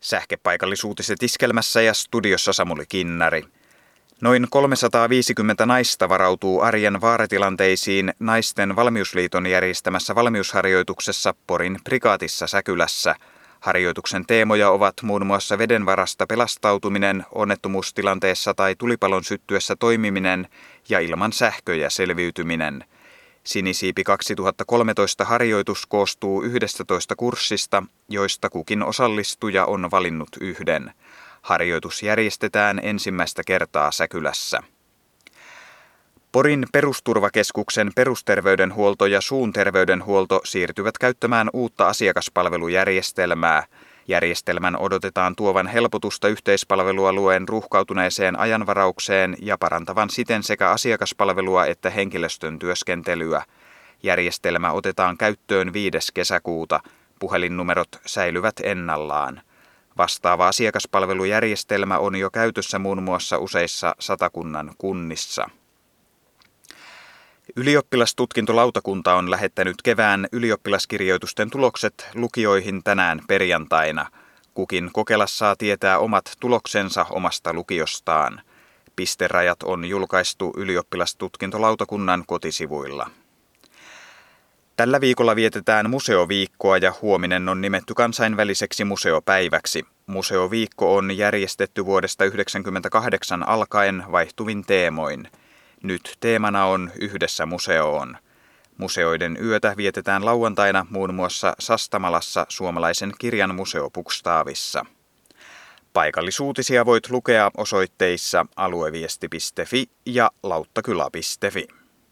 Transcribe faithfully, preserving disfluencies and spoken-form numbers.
Sähkepaikallisuutiset iskelmässä ja studiossa Samuli Kinnari. Noin kolmesataaviisikymmentä naista varautuu arjen vaaratilanteisiin Naisten Valmiusliiton järjestämässä valmiusharjoituksessa Porin prikaatissa Säkylässä. Harjoituksen teemoja ovat muun muassa vedenvarasta pelastautuminen, onnettomuustilanteessa tai tulipalon syttyessä toimiminen ja ilman sähköjä selviytyminen. Sinisiipi kaksituhattakolmetoista harjoitus koostuu yhdestätoista kurssista, joista kukin osallistuja on valinnut yhden. Harjoitus järjestetään ensimmäistä kertaa Säkylässä. Porin perusturvakeskuksen perusterveydenhuolto ja suun terveydenhuolto siirtyvät käyttämään uutta asiakaspalvelujärjestelmää. Järjestelmän odotetaan tuovan helpotusta yhteispalvelualueen ruuhkautuneeseen ajanvaraukseen ja parantavan siten sekä asiakaspalvelua että henkilöstön työskentelyä. Järjestelmä otetaan käyttöön viides kesäkuuta. Puhelinnumerot säilyvät ennallaan. Vastaava asiakaspalvelujärjestelmä on jo käytössä muun muassa useissa Satakunnan kunnissa. Ylioppilastutkintolautakunta on lähettänyt kevään ylioppilaskirjoitusten tulokset lukioihin tänään perjantaina. Kukin kokela saa tietää omat tuloksensa omasta lukiostaan. Pisterajat on julkaistu ylioppilastutkintolautakunnan kotisivuilla. Tällä viikolla vietetään museoviikkoa ja huominen on nimetty kansainväliseksi museopäiväksi. Museoviikko on järjestetty vuodesta yhdeksänkymmentäkahdeksan alkaen vaihtuvin teemoin. Nyt teemana on Yhdessä museoon. Museoiden yötä vietetään lauantaina muun muassa Sastamalassa suomalaisen kirjan museo Bokstavissa. Paikallisuutisia voit lukea osoitteissa alueviesti piste fi ja lauttakylä piste fi.